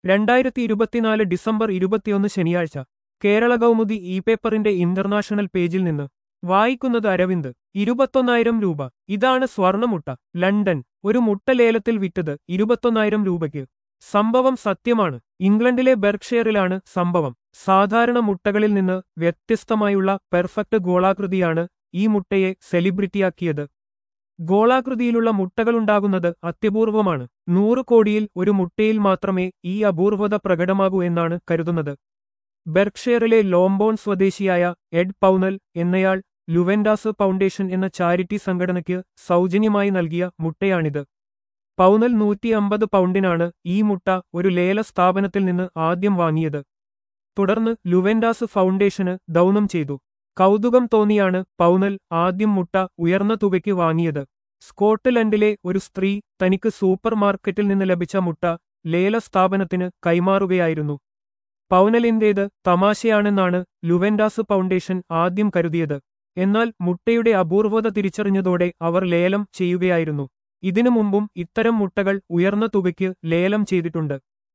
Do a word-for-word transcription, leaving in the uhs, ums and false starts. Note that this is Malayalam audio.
രണ്ടായിരത്തി ഇരുപത്തിനാല് ഡിസംബർ ഇരുപത്തിയൊന്ന് ശനിയാഴ്ച കേരള കൗമുദി ഇ പേപ്പറിന്റെ ഇന്റർനാഷണൽ പേജിൽ നിന്ന് വായിക്കുന്നത് അരവിന്ദ്. ഇരുപത്തൊന്നായിരം രൂപ. ഇതാണ് സ്വർണമുട്ട. ലണ്ടൻ. ഒരു മുട്ട ലേലത്തിൽ വിറ്റത് ഇരുപത്തൊന്നായിരം രൂപയ്ക്ക്. സംഭവം സത്യമാണ്. ഇംഗ്ലണ്ടിലെ ബെർക്ക്ഷയറിലാണ് സംഭവം. സാധാരണ മുട്ടകളിൽ നിന്ന് വ്യത്യസ്തമായുള്ള പെർഫെക്റ്റ് ഗോളാകൃതിയാണ് ഈ മുട്ടയെ സെലിബ്രിറ്റിയാക്കിയത്. ഗോളാകൃതിയിലുള്ള മുട്ടകളുണ്ടാകുന്നത് അത്യപൂർവമാണ്. നൂറ് കോടിയിൽ ഒരു മുട്ടയിൽ മാത്രമേ ഈ അപൂർവത പ്രകടമാകൂ എന്നാണ് കരുതുന്നത്. ബെർക്ക്ഷയറിലെ ലോംബോൺ സ്വദേശിയായ എഡ് പൗനൽ എന്നയാൾ ലുവെൻഡാസ് ഫൗണ്ടേഷൻ എന്ന ചാരിറ്റി സംഘടനയ്ക്ക് സൗജന്യമായി നൽകിയ മുട്ടയാണിത്. പൗനൽ നൂറ്റി അമ്പത് പൗണ്ടിനാണ് ഈ മുട്ട ഒരു ലേല സ്ഥാപനത്തിൽ നിന്ന് ആദ്യം വാങ്ങിയത്. തുടർന്ന് ലുവെൻഡാസ് ഫൗണ്ടേഷന് ദൗനം ചെയ്തു. കൗതുകം തോന്നിയാണ് പൗനൽ ആദ്യം മുട്ട ഉയർന്ന തുകയ്ക്ക് വാങ്ങിയത്. സ്കോട്ട്ലൻഡിലെ ഒരു സ്ത്രീ തനിക്ക് സൂപ്പർ മാർക്കറ്റിൽ നിന്ന് ലഭിച്ച മുട്ട ലേല സ്ഥാപനത്തിന് കൈമാറുകയായിരുന്നു. പൗനലിന്റേത് തമാശയാണെന്നാണ് ലുവെൻഡാസ് ഫൗണ്ടേഷൻ ആദ്യം കരുതിയത്. എന്നാൽ മുട്ടയുടെ അപൂർവത തിരിച്ചറിഞ്ഞതോടെ അവർ ലേലം ചെയ്യുകയായിരുന്നു. ഇതിനു മുമ്പും ഇത്തരം മുട്ടകൾ ഉയർന്ന തുകയ്ക്ക് ലേലം ചെയ്തിട്ടുണ്ട്.